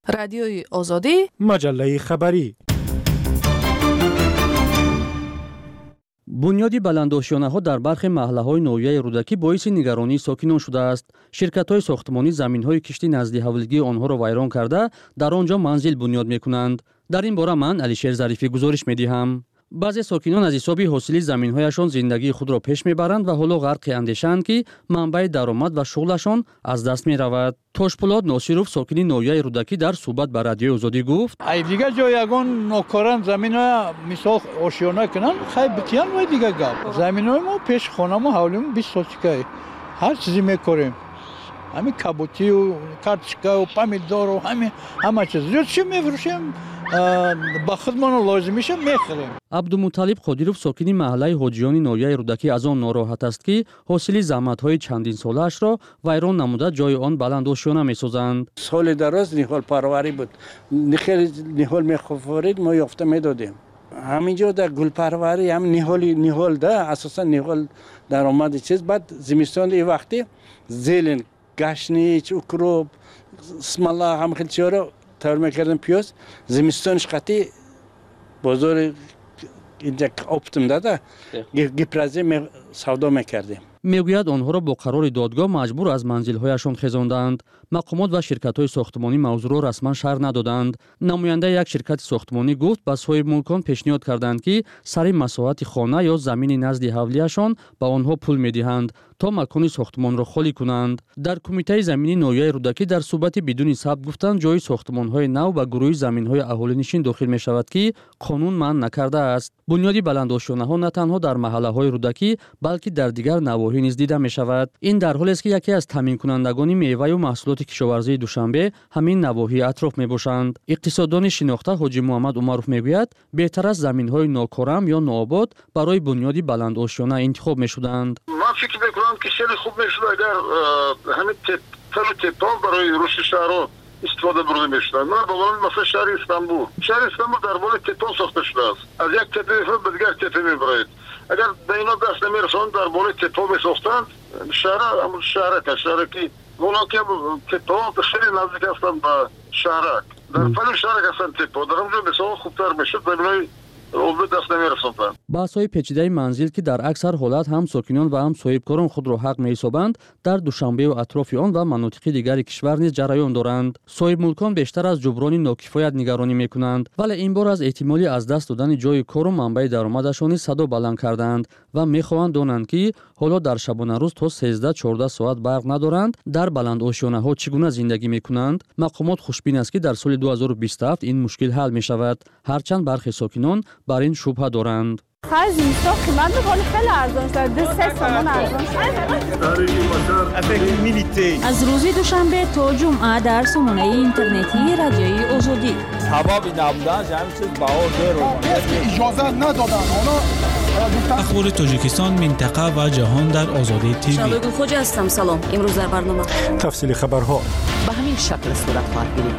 رادیوی آزادی، مجله خبری. بنیاد بلندآشیانه‌ها در برخی محله‌های ناحیه رودکی باعث نگرانی ساکنان شده است. شرکت‌های ساختمانی زمین‌های کشتی نزد حوالگی آنها را ویران کرده در آنجا منزل بنیاد می‌کنند. در این باره من علیشیر ظریفی گزارش می‌دهم. بعضی ساکنان از حساب حاصل زمین‌هایشان زندگی خود را پیش می‌برند و حالا غرق اندیشه‌اند که منبع درآمد و شغلشان از دست می‌رود. توشپولاد ناصرов ساکنی ناحیه رودکی در صحبت با رادیوی آزادی گفت: ای دیگه جای یگان نوکران زمین‌ها مثال آشیانه کنن خیلی بکیان و دیگه گپ. زمین‌های ما پیش خانه ما حوالیم 20 سوتیکه هر چیزی می‌کنیم. همین کبوتی و کارتشکا و پامیدور و همه چیز. چی می‌فروشیم؟ با خودمان لازم میشه می‌خریم. عبدالمطلب قادیرов ساکنی محله حاجیانی ناحیه رودکی از آن ناراحت است که حاصل زحمت‌های چندین ساله‌اش را ویران نموده جای آن بلندآشیانه می‌سازند. سال دراز نهال پروری بود. نهال می‌خورید ما یافته می‌دادیم. همینجا در گل پروری هم نهال ده اساسا نهال درآمد چیز بعد زمستان این وقتی زیلن گشنیچ اوکروب اسمالا هم خیلی چیارا تر می‌کردن پیاز زمستانش قطعی بازار اینجا اپتم داده گپرازی سودا می‌کردیم. میگوید آنها را با قرار دادگاه مجبور از منزل‌هایشان خزاندند. مقامات و شرکت‌های ساختمانی موضوع را رسما شرح ندادند. نماینده یک شرکت ساختمانی گفت با صاحب ملکان پیشنهاد کردند که سر مساحت خانه یا زمین نزد حولیشان به آنها پول می‌دهند تا مکان ساختمان را خالی کنند. در کمیته زمینی ناحیه رودکی در صحبت بدون ثبت گفتند جای ساختمان‌های نو و گروه زمین‌های اهالی‌نشین داخل می‌شود که قانون منع نکرده است. بنیاد بلندآشیانه‌ها نه تنها در محله‌های رودکی بلکه در دیگر نواحی نیز دیده می‌شود. این در حالی است که یکی از تامین کنندگان میوه و محصولات کشاورزی دوشنبه همین نواحی اطراف میباشند. اقتصاددان شناخته حاجی محمد عمرов میگوید بهتر است زمین‌های ناکارم یا ناآباد برای بنیاد بلندآشیانه انتخاب میشدند. من فکر می‌کنم که خیلی خوب میشد اگر همین تپا برای رشد شهرها استفاده برده میشد. من باورم مثلا شهر استانبول در بالای تپا ساخته شده است. از یک تپه به دیگر تپه میبرید. اگر به اینا دست نمیرسوند در بالای تپا میساختند شهر که اونا که تپا خیلی نزدیک هستند به شهرک در فلو شهرک هستند تپا در همونجا بسیار خوبتر میشد زمینای عضو دست نمیرسوندند. بحث‌های پیچیده منزل که در اکثر حالات هم ساکنان و هم صاحبکاران خود را حق می‌حسابند در دوشنبه و اطراف آن و مناطق دیگر کشور نیز جریان دارند. صاحب ملکان بیشتر از جبران ناکفایت نگرانی می‌کنند ولی این بار از احتمالی از دست دادن جای کار و منبع درآمدشان صدا بلند کردند و می‌خواهند دانند که حالا در شبانه روز تا 13-14 ساعت برق ندارند در بلندآشیانه‌ها چگونه زندگی می‌کنند. مقامات خوشبین است که در سال 2027 این مشکل حل می‌شود هرچند برخی ساکنان بر این شبهه دارند. خرج زمستان قیمت می‌کنه خیلی ارزان شده 3 تومان ارزان شده. از روز دوشنبه تا جمعه در سامانه اینترنتی رادیوی آزادی حبابی نبودن همین چیز باور رو اجازه ندادن اخبار تاجیکستان منطقه و جهان در آزادی تیوی. شبگون خوج هستم. سلام. امروز در برنامه تفصیل خبرها به همین شکل صورت خواهد گرفت.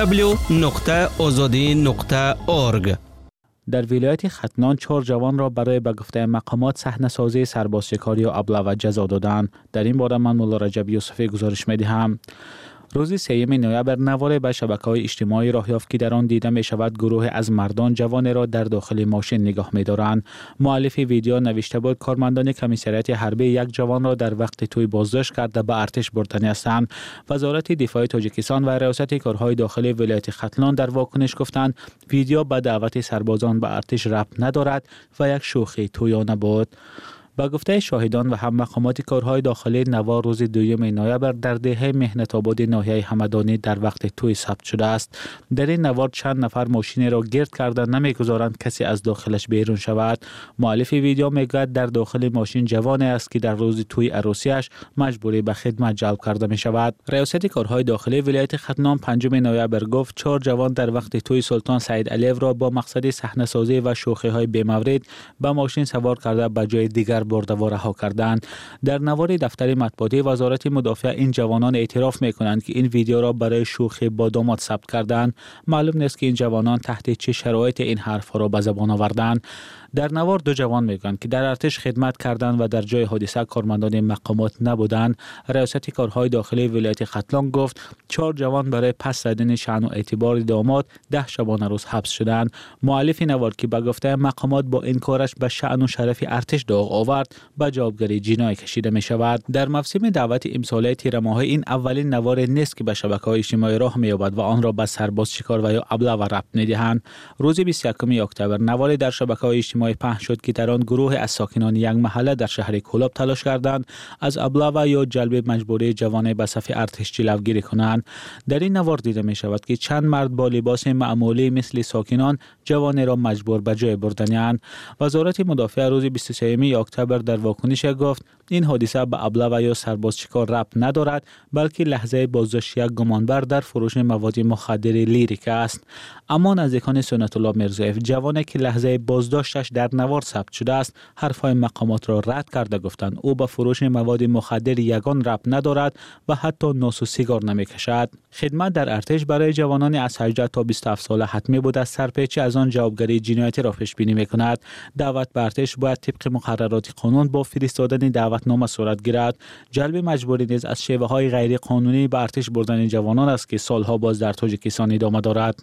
www.azadi.org. در ولایت ختنان 4 جوان را برای به گفته مقامات صحنه‌سازی سربازشکاری و ابله جزا دادند. در این باره من مولا رجب یوسفی گزارش می‌دهم. روز 3 نوامبر نوار به شبکه‌های اجتماعی راه یافت که در آن دیده می‌شود گروه از مردان جوان را در داخل ماشین نگاه می‌دارند. مؤلف ویدیو نوشته بود کارمندان کمیسریات حربی یک جوان را در وقت توی بازداشت کرده به ارتش بردنی هستند. وزارت دفاع تاجیکستان و ریاست کارهای داخلی ولایت ختلان در واکنش گفتند ویدیو به دعوت سربازان به ارتش ربط ندارد و یک شوخی تویانه بود. با گفته شاهدان و هم مقامات کارهای داخلی نوار روز 2 نوامبر در دهه مهنت آباد ناحیه همدانی در وقت توی ثبت شده است. در این نوار چند نفر ماشین را گرد کرده نمیگذارند کسی از داخلش بیرون شود. مؤلف ویدیو میگوید در داخل ماشین جوانی است که در روز توی عروسیش مجبوری به خدمت جلب کرده می شود. ریاست کارهای داخلی ولایت ختنان 5 نوامبر گفت 4 جوان در وقت توی سلطان سعید علیو را با مقصد صحنه‌سازی و شوخی‌های بی‌مورد به ماشین سوار کرده به جای دیگر برده و رها کردند. در نوار دفتر مطبوعاتی وزارت مدافع این جوانان اعتراف می‌کنند که این ویدیو را برای شوخی با داماد ثبت کردند. معلوم نیست که این جوانان تحت چه شرایط این حرف‌ها را به زبان آوردند. در نوار دو جوان میگویند که در ارتش خدمت کردند و در جای حادثه کارمندان مقامات نبودند. ریاست کارهای داخلی ولایت ختلان گفت 4 جوان برای پس زدن شأن و اعتبار داماد 10 شبانه روز حبس شدند. مؤلف نوار که به گفته مقامات با این کارش به شأن و شرف ارتش داغ آورد به جوابگری جنایی کشیده می شود. در موسم دعوت امساله تیر ماه این اولین نوار نیست که به شبکه‌های اجتماعی راه می‌یابد و آن را به سرباز شکار و یا ابله و ربط می‌دهند. روز 21 اکتبر نواری در شبکه‌های اجتماعی پخش شد که در آن گروه از ساکنان یک محله در شهر کولاب تلاش کردند از ابله و یا جلب مجبوری جوانان به صف ارتش جلوگیری کنند. در این نوار دیده می‌شود که چند مرد با لباس معمولی مثل ساکنان جوان را مجبور به جای بردند. وزارت مدافع روز 23 اکتبر در واکنش گفت این حادثه به ابله و یا سرباز شکار ربط ندارد بلکه لحظه بازداشت یک گمانبر در فروش مواد مخدر لیریک است. اما نزدیکان سنت الله مرزویف جوانی که لحظه بازداشتش در نوار ثبت شده است حرفهای مقامات را رد کرده گفتند او به فروش مواد مخدر یگان ربط ندارد و حتی نوس و سیگار نمیکشد. خدمت در ارتش برای جوانان از 18 تا 27 ساله حتمی بود. از سرپیچی از آن جوابگری جنایتی را پیش بینی میکند. دعوت به ارتش باید طبق مقررات قانون با فرستادن دعوتنامه صورت گیرد. جلب مجبوری نیز از شیوه‌های غیر قانونی به ارتش بردن جوانان است که سالها باز در تاجیکستان ادامه دارد.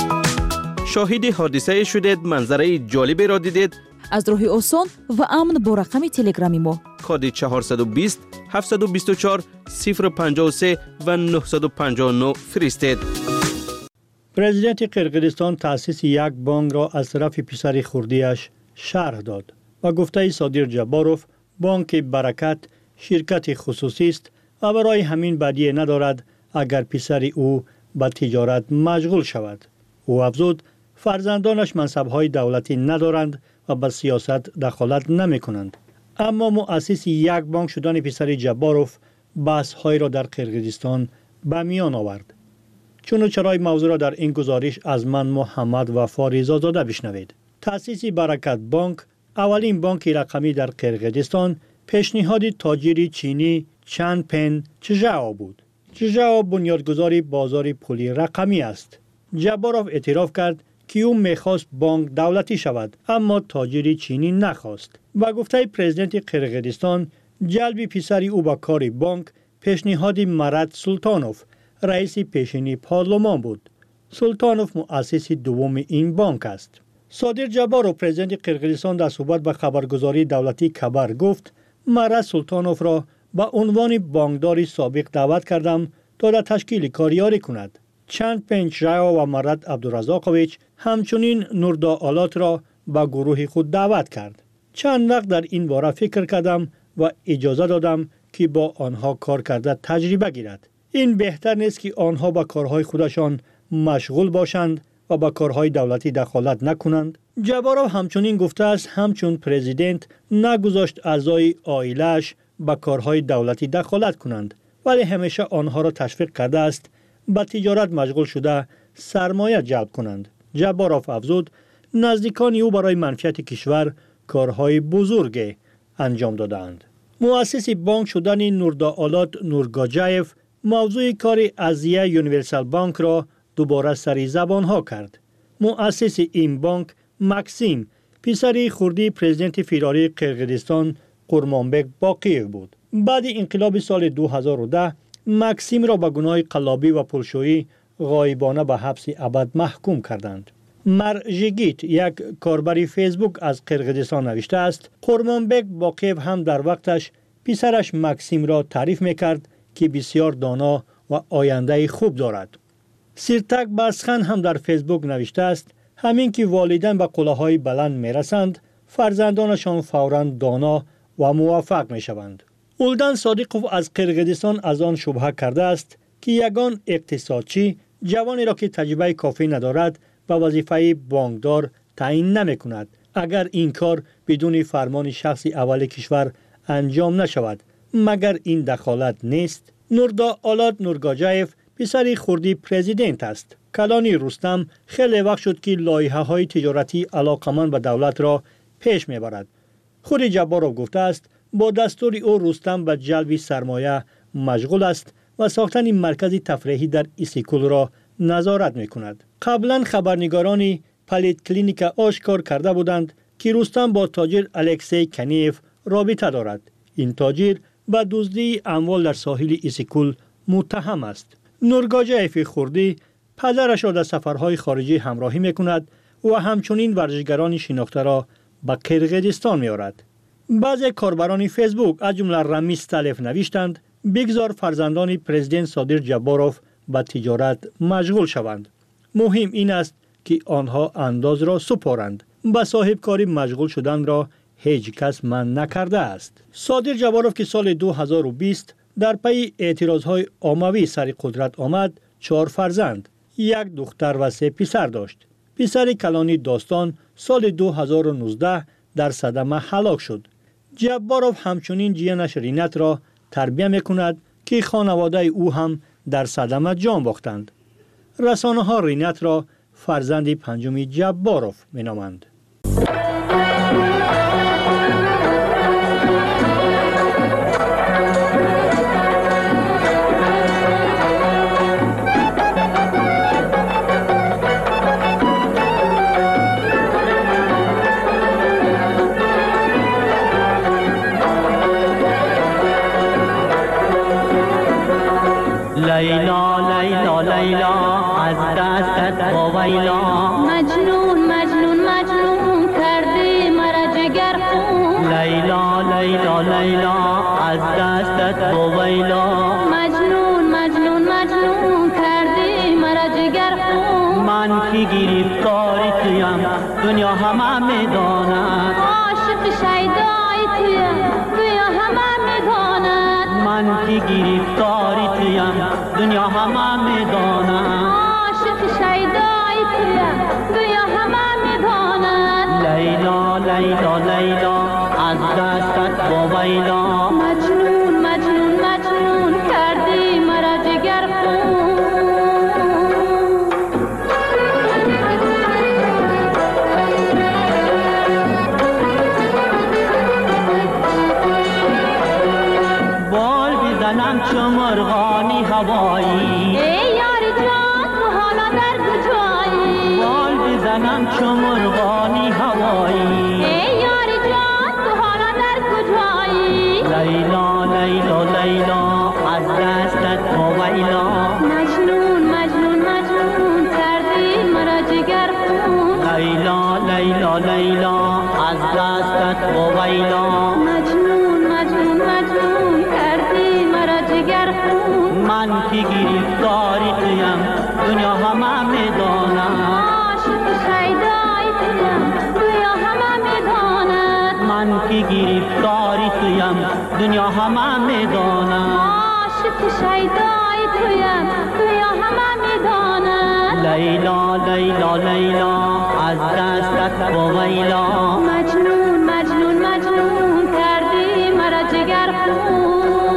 شاهد حادثه شدید، منظره جالبی را دیدید؟ از راه آسان و امن با رقم تلگرامی ما کد 420 724 053 و 959 فرستید. پرزیدنت قرقیزستان تأسیس یک بانک را از طرف پسر خردیش شرح داد و گفته صادر جباروف بانک برکت شرکت خصوصی است و برای همین بدیهی ندارد اگر پسر او به تجارت مشغول شود. او افزود فرزندانش منصب‌های دولتی ندارند و به سیاست دخالت نمی کنند. اما مؤسس یک بانک شدن پسر جباروف بحث‌های را در قرقیزستان به میان آورد. چون و چرای موضوع را در این گزارش از من محمد وفا رضازاده بشنوید. تأسیس برکت بانک اولین بانک رقمی در قرقیزستان پیشنهاد تاجر چینی چن پن چژاو بود. چژاو بنیادگذار بازار پولی رقمی است. جباروف اعتراف کرد که او میخواست بانک دولتی شود اما تاجر چینی نخواست. با گفته پرزیدنت قرقیزستان جلب پسر او به کار بانک پیشنهاد مراد سلطانوف رئیس پیشین پارلمان بود. سلطانوف مؤسس دوم این بانک است. صادر جباروف پرزیدنت قرقیزستان در صحبت به خبرگزاری دولتی خبر گفت مراد سلطانوف را به عنوان بانکدار سابق دعوت کردم تا در تشکیل کاریاری کند. چند پنج و مراد عبدالرزاقویچ همچنین نوردا آلات را به گروه خود دعوت کرد. چند وقت در این باره فکر کردم و اجازه دادم که با آنها کار کرده تجربه گیرد. این بهتر نیست که آنها با کارهای خودشان مشغول باشند و با کارهای دولتی دخالت نکنند. جباروف همچنین گفته است همچون پرزیدنت نگذاشت اعضای عائله‌اش با کارهای دولتی دخالت کنند ولی همیشه آنها را تشویق کرده است به تجارت مشغول شده سرمایه جلب کنند. جباروف افزود نزدیکان او برای منفعت کشور کارهای بزرگی انجام دادند. مؤسس بانک شدن نوردا آلات نورگاجایف موضوع کار ازیه یونیورسال بانک را دوباره سری زبان ها کرد. مؤسس این بانک مکسیم پسر خردی پرزیدنت فدرالی قرقیزستان قورمانبک باقیف بود. بعد انقلاب سال 2010 مکسیم را به گناه قلابی و پولشویی غایبانه به حبس ابد محکوم کردند. مرژگیت یک کاربر فیسبوک از قرقیزستان نوشته است قورمانبک باقیف هم در وقتش پسرش مکسیم را تعریف میکرد که بسیار دانا و آینده خوب دارد. سیرتک بسخن هم در فیسبوک نوشته است همین که والدین به قله‌های بلند میرسند فرزندانشان فوراً دانا و موفق میشوند. اولدن صادقوف از قرقیزستان از آن شبهه کرده است که یگان اقتصادچی جوانی را که تجربه کافی ندارد به وظیفه بانکدار تعیین نمی کند اگر این کار بدون فرمان شخص اول کشور انجام نشود. مگر این دخالت نیست؟ نوردا آلات نورگاجایف پسر خردی پرزیدنت است. کلانی رستم خیلی وقت شد که لایحه های تجارتی علاقمند به دولت را پیش میبرد. خود جباروف گفته است با دستور او رستم به جلب سرمایه مشغول است و ساختن مرکز تفریحی در ایسیکول را نظارت می کند. قبلا خبرنگاران پلیت کلینیک آشکار کرده بودند که رستم با تاجر الکسی کنیف رابطه دارد. این تاجر به دزدی اموال در ساحل ایسیکول متهم است. نورگاجیف خوردی پدرش را در سفرهای خارجی همراهی میکند و همچنین ورزشگران شناخته را به قرقیزستان میآورد. بعضی کاربران فیسبوک از جمله رمیز تلف نوشتند بگذار فرزندان پرزیدنت صادر جباروف به تجارت مشغول شوند. مهم این است که آنها انداز را سپارند. به صاحب کاری مشغول شدن را هیچ کس منع نکرده است. صادر جباروف که سال 2020 در پی اعتراضهای عمومی سر قدرت آمد 4 فرزند، 1 دختر و 3 پسر داشت. پسر کلانی داستان سال 2019 در صدمه هلاک شد. جباروف همچنین جیانش رینت را تربیت میکند که خانواده او هم در صدمه جان باختند. رسانه ها رینت را فرزند پنجم جباروف مینامند. لیلا لیلا لیلا از دستت وایلا مجنون مجنون مجنون کردی مرا جگر خون لیلا لیلا لیلا از دستت وایلا مجنون مجنون مجنون کردی مرا جگر خون من کی گرفتاری تویم دنیا همه میداند عاشق شیدای تویم دنیا همه میداند من کی گرفتاری تویم دنیا همه میداند عاشق شیدای تویم دنیا همه میداند لیلا لیلا لیلا از دستت وایلا مجنون مجنون مجنون کردی مرا جگر خون بال بزنم چو مرغانی هوایی ای یار جان تو حالا در کجایی بال بزنم چو مرغانی هوایی ای یار جان تو حالا در کجایی لیلا لیلا لیلا از دستت وایلا مجنون مجنون مجنون کردی مرا جگر خون لیلا لیلا لیلا از دستت وایلا مجنون مجنون مجنون کردی مرا جگر خون من کی گرفتاری تویم دنیا همه میداند عاشق شیدای تویم دنیا همه میداند من کی گرفتاری تویم دنیا همه میداند عاشق شیدای تویم دنیا همه میداند لیلا لیلا لیلا از دستت وایلا مجنون مجنون مجنون کردی مرا جگر خون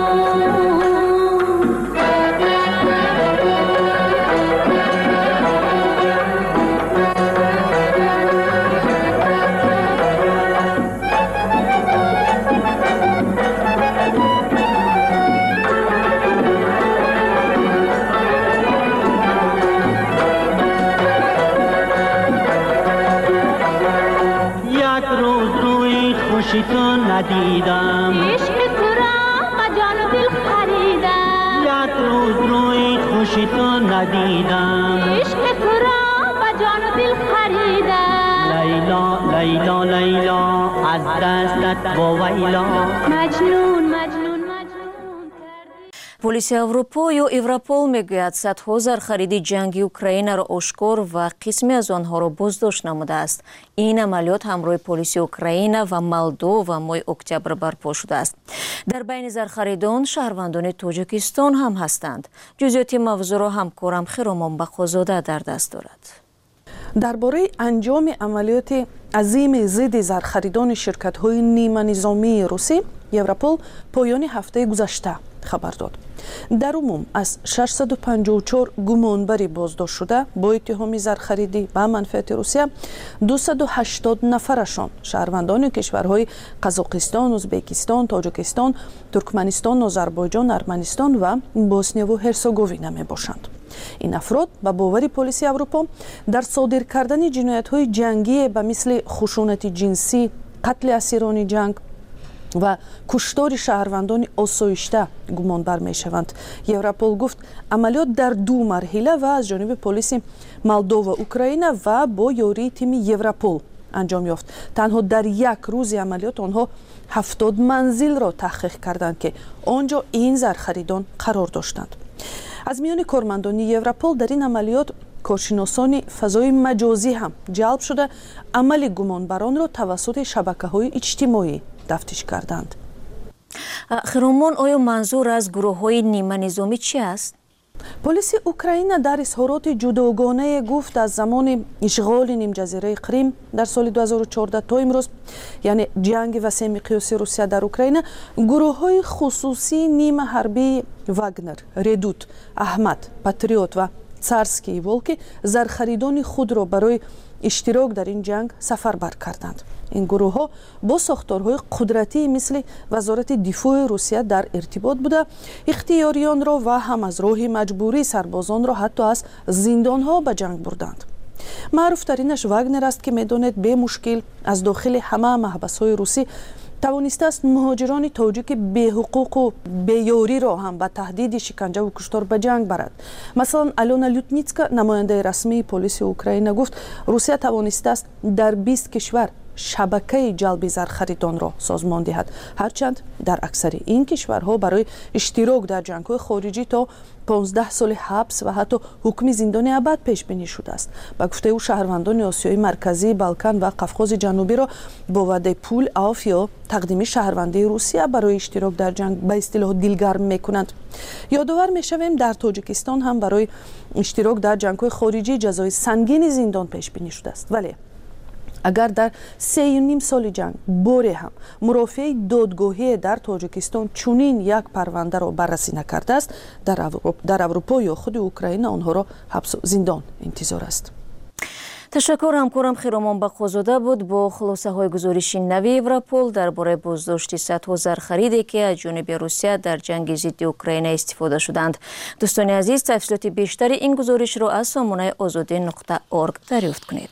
تو ندیدم عشق تو را با جان و دل خریدم یک روز روی خوشی تو ندیدم عشق تو را با جان و دل خریدم لیلا لیلا لیلا از دستت وایلا مجنون مجنون полиси Аврупо ё Европол мегӯяд садҳо зархариди ҷанги Украинаро ошкор ва қисме аз онҳоро боздошт намудааст. ин амалиёт ҳамроҳи полиси Украина ва Молдова моҳи октябр барпо шудааст. дар байни зархаридон шаҳрвандони Тоҷикистон ҳам ҳастанд. ҷузъиёти мавзӯъро ҳамкорам Хиромон Бақозода дар даст дорад. дар бораи анҷоми амалиёти азими зидди зархаридони ширкатҳои ниманизомии русӣ Европол поёни ҳафтаи гузашта хабар дод. дар умум аз 654 гумонбари боздоштшуда бо иттиҳоми зархаридӣ ба манфиати Русия 280 нафарашон шаҳрвандони кишварҳои Қазоқистон, Узбекистон, Тоҷикистон, Туркманистон, Озарбойҷон, Арманистон ва Боснияу Ҳерсеговина мебошанд. این افراد با باور پلیس اروپا در صادر کردن جنایت‌های جنگی به مثل خشونت جنسی، قتل اسیران جنگ و کشتار شهروندان آسایشته گمان بر می‌شوند. یوروپول گفت عملیات در 2 مرحله و از جانب پلیس مولدو و اوکراین و با یاری تیم یوروپول انجام یافت. تنها در 1 روز عملیات آنها 70 منزل را تحقیق کردند که آنجا این زرخریدان قرار داشتند. از میان کارمندان یوروپول در این عملیات کارشناسان فضای مجازی هم جلب شده عمل گمانبران را توسط شبکه‌های اجتماعی تفتیش کردند. خیرومان، آیا منظور از گروه‌های نیمه نظامی چی است؟ پلیس اوکراین در اظهارات جداگانه گفت از زمان اشغال نیم جزیره کریم در سال 2014 تا امروز، یعنی جنگ وسیع مقیاسی روسیه در اوکراین، گروه‌های خصوصی نیمه حربی واگنر، ردوت، احمد، پاتریوت و царский волки زرخریدان خود را برای اشتراک در این جنگ سفربر کردند. این گروه ها با ساختارهای قدرتی مثل وزارت دفاع روسیه در ارتباط بوده، اختیاریان را و هم از راه مجبوری سربازان را حتی از زندان ها به جنگ بردند. معروف ترینش واگنر است که میدانید به مشکل از داخل همه محبس های روسی توانسته است مهاجران تاجیک به حقوق و به یاری را هم به تهدید شکنجه و کشتار به جنگ برد. مثلا آلیونا لوتنیتسکا، نماینده رسمی پلیس اوکراین، گفت روسیه توانسته است در 20 کشور شبکه جلب زرخریدان را سازمان دهد، هرچند در اکثر این کشورها برای اشتراک در جنگ‌های خارجی تا 15 سال حبس و حتی حکم زندان ابد پیش بینی شده است. با گفته او شهروندان آسیای مرکزی، بالکان و قفقاز جنوبی را با وعده پول عفو یا تقدیم شهروندی روسیه برای اشتراک در جنگ به اصطلاح دلگرم می‌کنند. یادآور می‌شویم در تاجیکستان هم برای اشتراک در جنگ‌های خارجی جزای سنگین زندان پیش بینی شده است. ولی اگر در 3.5 سال جنگ باره هم مرافع دادگاهی در تاجیکستان چنین یک پرونده را بررسی نکرده است، در اروپا یا خود اوکراین آنها را حبس و زندان انتظار است. تشکر همکارم خیرومان بقازاده بود با خلاصه های گزارش نوی یوروپول درباره بازداشت صدها زرخریدی که از جانب روسیه در جنگ ضد اوکراین استفاده شدند. دوستان عزیز، تفصیلات بیشتر این گزارش را از سامانه azadi.org دریافت کنید.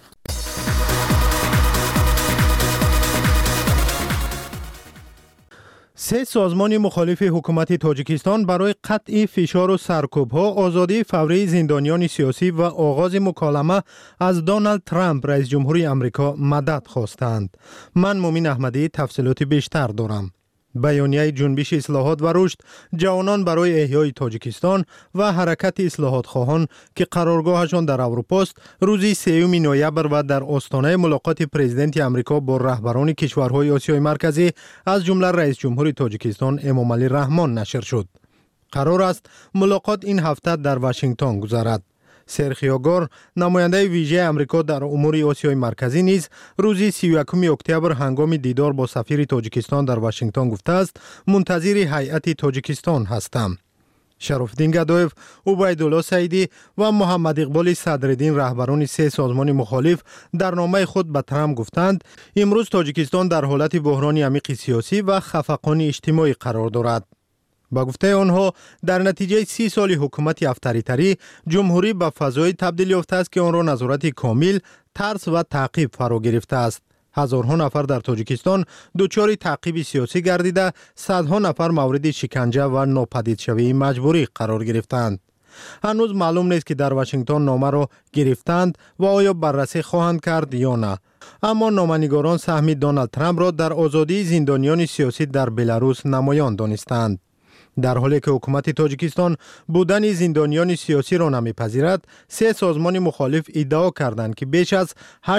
سه سازمان مخالف حکومت تاجیکستان برای قطع فشار و سرکوب‌ها، آزادی فوری زندانیان سیاسی و آغاز مکالمه از دونالد ترامپ رئیس جمهوری آمریکا مدد خواستند. من مومن احمدی تفصیلات بیشتر دارم. بیانیه جنبش اصلاحات و رشد جوانان برای احیای تاجیکستان و حرکت اصلاحات خواهان که قرارگاهشان در اروپا است، روز 3 نوامبر و در آستانه ملاقات پرزیدنت آمریکا با رهبران کشورهای آسیای مرکزی از جمله رئیس جمهور تاجیکستان امامعلی رحمان نشر شد. قرار است ملاقات این هفته در واشنگتن گذرد. سرخیو گور، نماینده ویژه آمریکا در امور آسیای مرکزی نیز روز 31 اکتبر هنگام دیدار با سفیر تاجیکستان در واشنگتن گفته است منتظر هیئت تاجیکستان هستم. شرفالدین گدایف، عبیدالله سعیدی و محمد اقبال صدرالدین رهبران سه سازمان مخالف در نامه خود به ترامپ گفتند امروز تاجیکستان در حالت بحران عمیق سیاسی و خفقان اجتماعی قرار دارد. با گفته آنها در نتیجه 30 سال حکومت افطاری‌تری جمهوری به فضای تبدیل یافته است که آن را نظارت کامل، ترس و تعقیب فرا گرفته است. هزارها نفر در تاجیکستان دچار تعقیب سیاسی گردیده، صدها نفر مورد شکنجه و ناپدید شوی مجبوری قرار گرفتند. هنوز معلوم نیست که در واشنگتن نامه را گرفتند و آیا بررسی خواهند کرد یا نه. اما نامه‌نگاران سهم دونالد ترامپ را در آزادی زندانیان سیاسی در بلاروس نمایان دانستند. در حالی که حکومت تاجیکستان بودن زندانیان سیاسی را نمیپذیرد، سه سازمان مخالف ادعا کردند که بیش از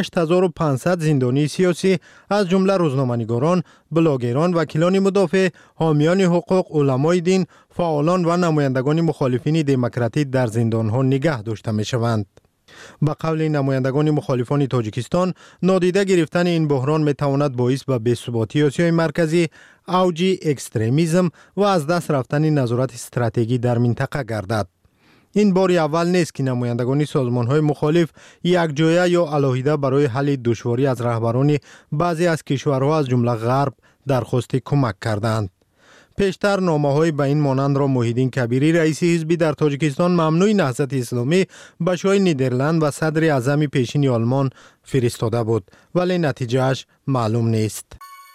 8500 زندانی سیاسی از جمله روزنامه‌نگاران، بلاگران، وکیلان مدافع، حامیان حقوق، علمای دین، فعالان و نمایندگان مخالفین دموکراتی در زندانها نگه داشته می‌شوند. با قول نمایندگان مخالفان تاجیکستان، نادیده گرفتن این بحران میتواند باعث به بی‌ثباتی آسیای مرکزی، اوج اکستریمیسم و از دست رفتن نظارت استراتژی در منطقه گردد. این بار اول نیست که نمایندگان سازمان‌های مخالف یک جایه یا علاهیده برای حل دشواری از رهبران بعضی از کشورها از جمله غرب درخواست کمک کردند. پیشتر نامه‌های به این مانند را محیدین کبیری رئیس حزبی در تاجیکستان ممنوع نهضت اسلامی به شاه نیدرلند و صدر اعظم پیشین آلمان فرستاده بود ولی نتیجهش معلوم نیست.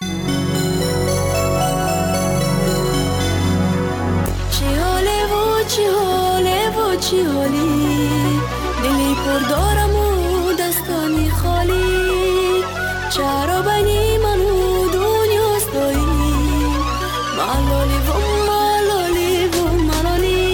چی حالی دلی پر دارم و دستانی خالی چرا بنی منو دنیاست دایی ملالی و ملالی و ملالی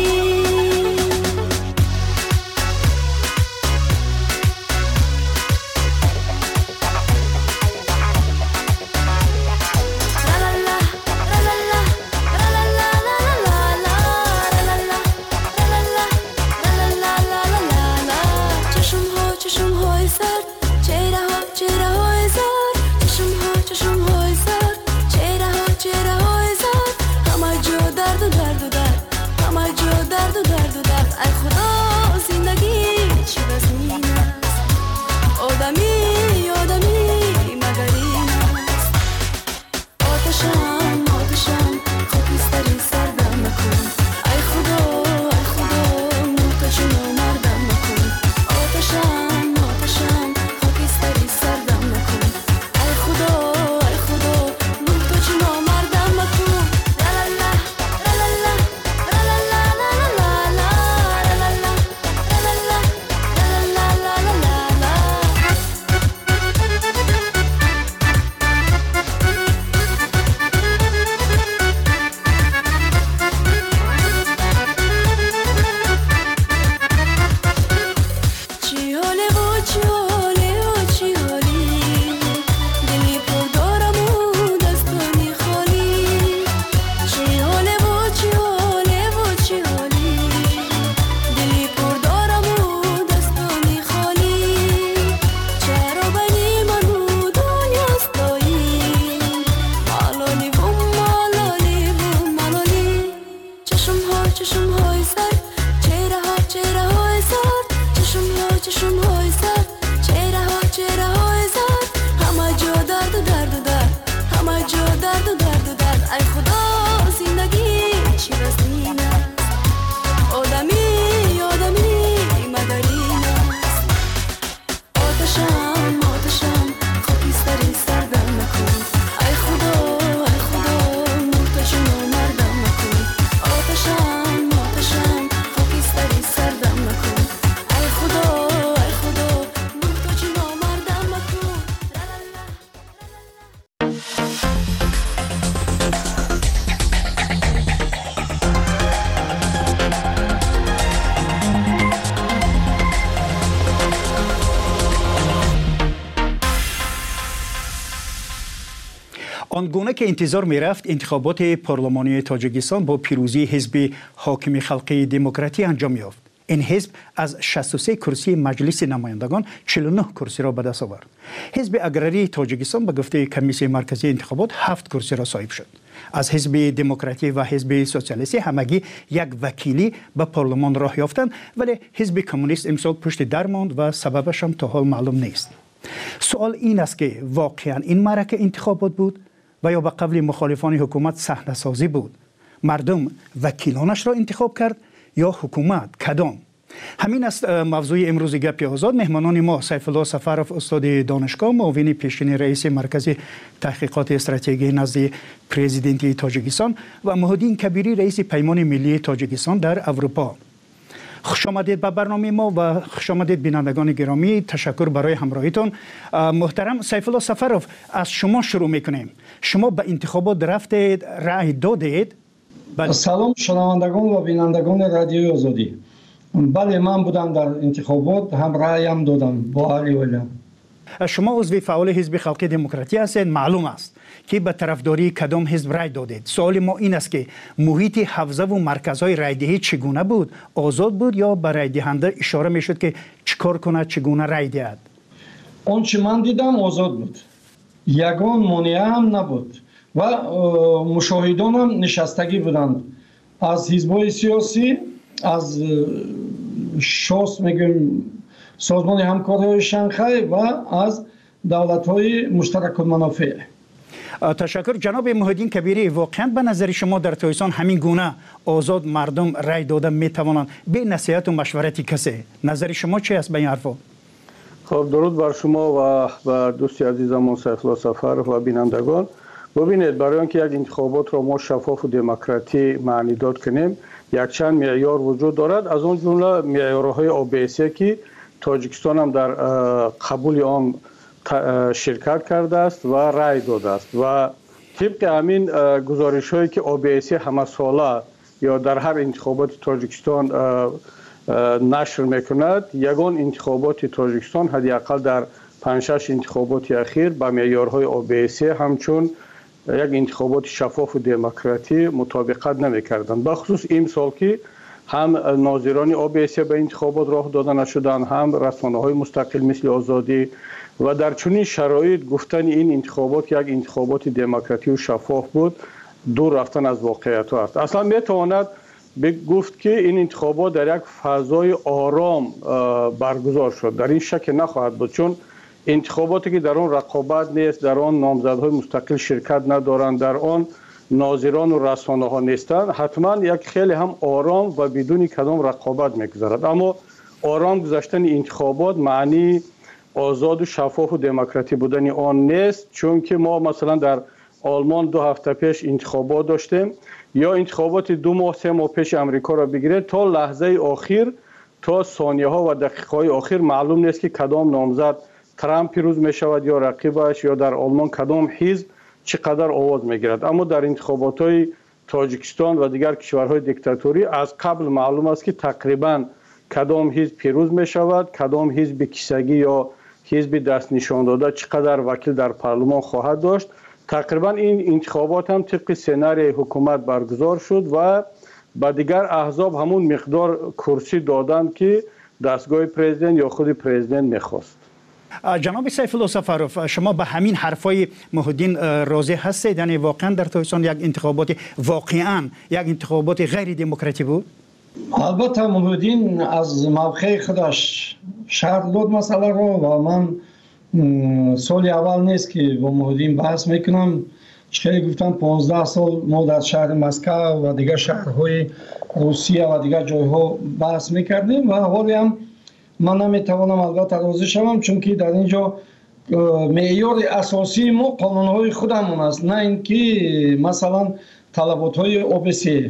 آنگونه که انتظار می رفت انتخابات پارلمانی تاجیکستان با پیروزی حزب حاکم خلقی دموکراتی انجام یافت. این حزب از 63 کرسی مجلس نمایندگان 49 کرسی را به دست آورد. حزب اگراری تاجیکستان به گفته کمیسیون مرکزی انتخابات 7 کرسی را صاحب شد. از حزب دموکراتی و حزب سوسیالیستی همگی یک وکیلی به پارلمان راه یافتند ولی حزب کمونیست امسال پشت در ماند و سببش هم تا حال معلوم نیست. سوال این است که واقعا این معرکه انتخابات بود و یا به قبل مخالفان حکومت صحنه سازی بود؟ مردم وکیلانش را انتخاب کرد یا حکومت؟ کدام؟ همین است موضوع امروز گپ آزاد. مهمانان ما سیف الله سفرов استاد دانشگاه، معاون پیشین رئیس مرکز تحقیقات استراتژی نزد پرزیدنت تاجیکستان و محیدین کبیری رئیس پیمان ملی تاجیکستان در اروپا. خوش آمدید به برنامه ما و خوش آمدید بینندگان گرامی. تشکر برای همراهیتون. محترم سیف الله سفرов، از شما شروع میکنیم. شما به انتخابات رفتید، رأی دادید؟ سلام شنوندگان و بینندگان رادیوی آزادی. بله، من بودم در انتخابات، هم رأیم دادم با علی ولیم. شما عضو فعال حزب خلقی دموکراتی هستید. معلوم است که به طرفداری کدام حزب رأی دادید. سوال ما این است که محیط حوزه و مرکزهای رأیدهی چگونه بود؟ آزاد بود یا به رأی دهنده اشاره میشد که چیکار کنه، چگونه رأی دهد؟ آنچه من دیدم آزاد بود، یگان مانع هم نبود و مشاهدان هم نشستگی بودند از حزب‌های سیاسی، از شاس میگیم سازمان همکاری شانگهای و از دولت‌های مشترک المنافع. تشکر جناب محیدین کبیری. واقعا به نظر شما در تایستان همین گونه آزاد مردم رای داده می توانند به نصیحت و مشورت کسی؟ نظر شما چی است به این حرفا؟ خب درود بر شما و به دوستی عزیزمون سیفالله سفر و بینندگان. ببینید، برای اینکه یک انتخابات را ما شفاف و دموکراتی معنی داد کنیم یک چند معیار وجود دارد. از اون جمله معیارهای OBSE که تاجیکستان هم در قبول آن شرکت کرده است و رای داده است و طبق همین گزارش هایی که OBSE همه ساله یا در هر انتخابات تاجیکستان نشر میکند، یگان انتخابات تاجیکستان حداقل در 5-6 انتخابات اخیر با معیارهای OBSE همچون یک انتخابات شفاف و دموکراتی مطابقت نمیکردند. بخصوص این سال که هم ناظران OBSE به انتخابات راه داده نشدند، هم رسانه‌های مستقل مثل آزادی و در چنین شرایط گفتن این انتخابات یک انتخابات دموکراتی و شفاف بود دور رفتن از واقعیت است. اصلا میتواند گفت که این انتخابات در یک فضای آرام برگزار شد. در این شک نخواهد بود، چون انتخاباتی که در آن رقابت نیست، در آن نامزدهای مستقل شرکت ندارند، در آن ناظران و رسانه ها نیستند، حتما یک خیلی هم آرام و بدون کدام رقابت میگذرد. اما آرام گذشتن انتخابات معنی آزاد و شفاف و دموکراتی بودن آن نیست، چون که ما مثلا در آلمان 2 هفته پیش انتخابات داشتیم، یا انتخابات 2 ماه 3 ماه پیش امریکا را بگیرید، تا لحظه آخر، تا ثانیه ها و دقیقه های آخر معلوم نیست که کدام نامزد ترامپ پیروز می شود یا رقیبش، یا در آلمان کدام حزب چقدر آواز می گیرد. اما در انتخابات های تاجیکستان و دیگر کشورهای دیکتاتوری از قبل معلوم است که تقریبا کدام حزب پیروز می شود، کدام حزب کیسگی یا حزب دست نشان داده چقدر وکیل در پارلمان خواهد داشت. تقریبا این انتخابات هم طبق سناریوی حکومت برگزار شد و با دیگر احزاب همون مقدار کرسی دادند که دستگاه پرزیدنت یا خود پرزیدنت میخواست. جناب سیفالله سفروف، شما به همین حرفای محیدین راضی هستید؟ یعنی واقعا در تاجیکستان یک انتخابات واقعا یک انتخابات غیر دموکراتی بود؟ البته محیدین از موقع خودش شرح داد مسئله رو و من سال اول نیست که با محیدین بحث میکنم. چه گفتم 15 سال ما در شهر مسکو و دیگر شهرهای روسیه و دیگر جایها بحث میکردیم و حالی هم من نمیتوانم البته راضی شوم، چون که در اینجا معیار اساسی ما قانونهای خودمون است، نه اینکه مثلا طلباتهای OBSE.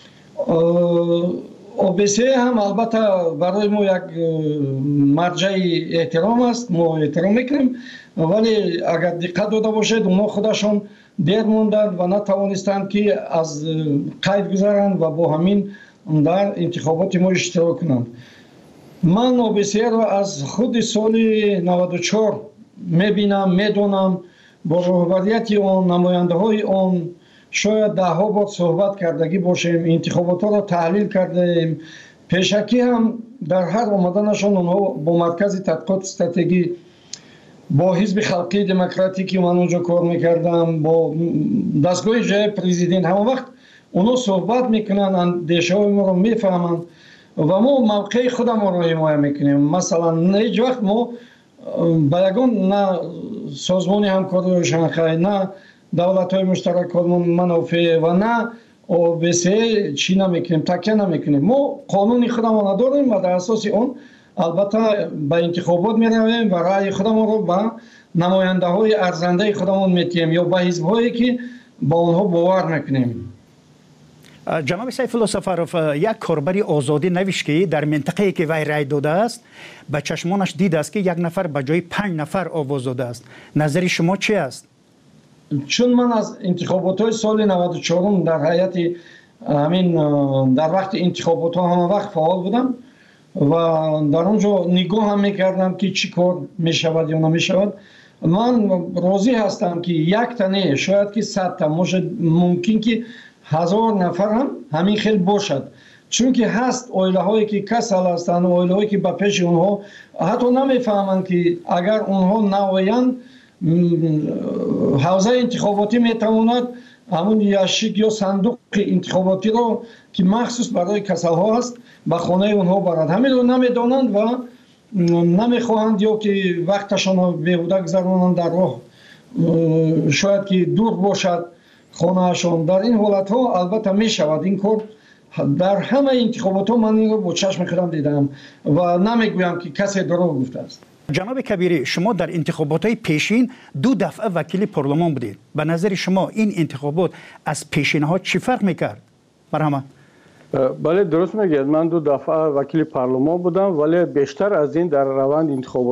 OBSE هم البته برای ما یک مرجع احترام است، ما احترام میکنیم، ولی اگر دقت داده باشید اونا خودشان دیر موندند و نتوانستند که از قید گذارند و با همین در انتخابات ما اشتراک کنند. من OBSE را از خود سال 94 میبینم، میدونم، با رهبریت آن، نماینده های آن شاید 10 بار صحبت کردگی باشیم، انتخابات را تحلیل کردیم. پیشکی هم در هر آمدنشان اونها با مرکز تحقیقات استراتژی، با حزب خلقی دموکراتیک که من اونجا کار میکردم، با دستگاه جای پرزیدنت، همه وقت اونها صحبت میکنن، اندیشه های ما رو میفهمند و ما موقع خودم رو حمایت میکنیم. مثلا هیچ وقت ما با یگان نه سازمان همکاری شنغهای، نه دولت های مشترک منافع و نه OBSE چی نمیکنیم، تکیه نمیکنیم. ما قانون خودمون داریم و در اساس اون البته به انتخابات میرویم و رأی خودمون رو به نماینده های ارزنده خودمون میتیم یا به حزب هایی که با اونها باور میکنیم. جناب سیفالله سفروف، یک کاربر آزادی نوشت که در منطقه‌ای که وی رای داده است به چشمانش دیده است که 1 نفر به جای 5 نفر آواز داده است. نظر شما چی است؟ چون من از انتخابات های سال 94 در هیئت همین در وقت انتخابات ها همه وقت فعال بودم و در اونجا نگاه هم میکردم که چی کار میشود یا نمیشود. من راضی هستم که یک تنه شاید که 100 تا ممکن که 1000 نفر هم همین خیلی باشد، چون که هست اویله هایی که کسل هستند، اویله هایی که به پیش اونها حتی نمیفهمند که اگر اونها نویند حوزه انتخاباتی میتواند همون یاشیک یا صندوق انتخاباتی رو که مخصوص برای کسل ها هست به خانه اونها برد. همین رو نمیدانند و نمیخواهند یا که وقتشان رو بیهوده گذرانند در راه شاید که دور باشد خانهشان. در این حالت ها البته می شود این کار. در همه انتخابات ها من این رو با چشم خودم دیدم و نمیگویم که کسی دروغ گفته است. جناب کبیری، شما در انتخابات های پیشین 2 دفعه وکیل پارلمان بودید. به نظر شما این انتخابات از پیشین ها چی فرق میکرد؟ مرحبا. بله درست میگید. من 2 دفعه وکیل پارلمان بودم ولی بیشتر از این در روند انتخابات